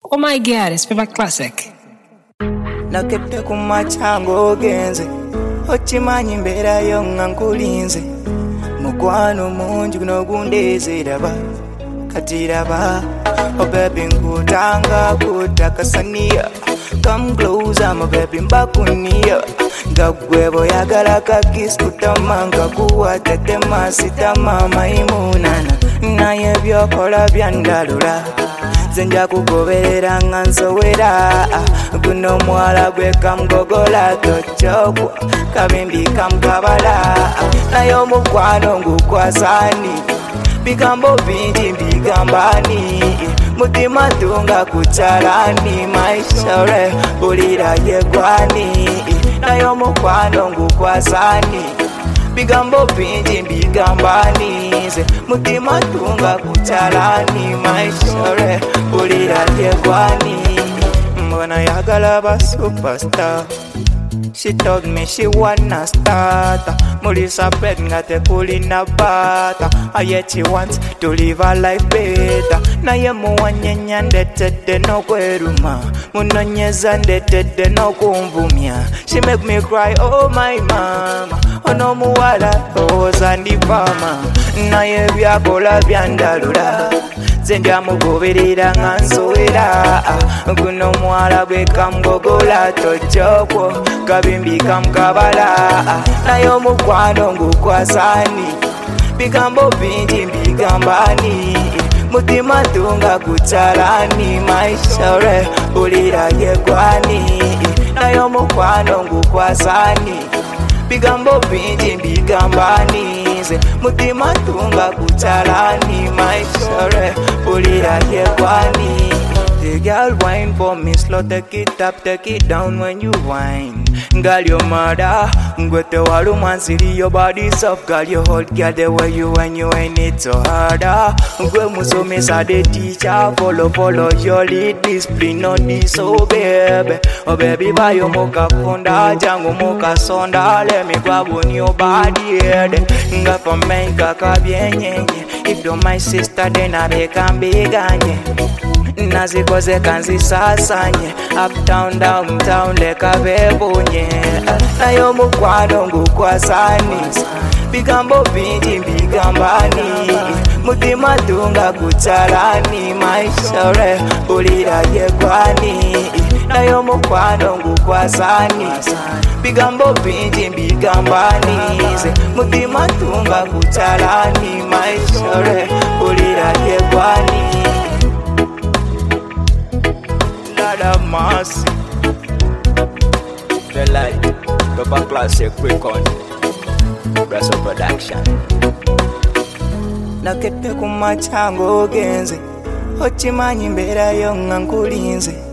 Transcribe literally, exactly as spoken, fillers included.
Oh my god, it's Pepper Classic. Nakete kumachango genze Ochimanyi mbera yonga nkulinze Mukwano munju kuno gundezeraba Katiraba Oh baby nkutanga kutakasania Come closer my baby mbakunia Ngagwebo yagala kakis kutamanga Kuwa tetema sitama maimunana Naye byokola byandalula Zenja kugoberera nga nsowera Guno mwala gwe kamgogola tochokwa Kabimbi kamkabala Nayo mukwano ngukwasani Bigambo bingi mbigambani Mutima tunga kuchalani Maishore bulira yegwani Nayo mukwano ngukwasani Bigambo bingi mbigambani Mutima tunga kuchalani Maishore bulira yegwani Mbona yagala ba superstar She told me she wanna start Mulisa pregnant kulina bata Yet she wants to live a life better Naye muwanyenya ndetete no kweruma Munonyeza ndetete no kumvumya She make me cry oh my mama Ono muwala oza ndivama Naye byakola byandalula Zenja mugoberera nga nsowera Guno mwala gwe kamgogola tochokwo Kabimbi kamkabala Nayo mukwano ngukwasani Bigambo bingi mbigambani Mutima tunga kuchalani Maishore bulira yegwani Nayo mukwano ngukwasani Bigambo bingi mbigambani Mutima tunga kuchalani Maishore bulira yegwani The girl wine for me, slow, take it up, take it down when you whine. Girl, your mother, go to all woman, see your body soft. Girl, you hold, girl, the way you when you ain't it so harder. Go muso me sa the teacher, follow, follow your lead, discipline on this, oh baby. Oh baby, buy your mocha funda, jango mocha sonda, let me grab on your body head. Nga for me, kaka bien, if you're my sister, then I become big anye. Nazikoze kanzi sasanye Uptown, downtown, leka bebonye Nayo mukwano ngukwasani Bigambo bingi mbigambani Mutima tunga kuchalani Maishore bulira yegwani Nayo mukwano ngukwasani Bigambo bingi mbigambani Mutima tunga kuchalani Maishore bulira yegwani Lada Mercy The Light Pepper Classic Record Brasso Production Nakete kumachango genze Ochimanyi mbera yonga nkulinze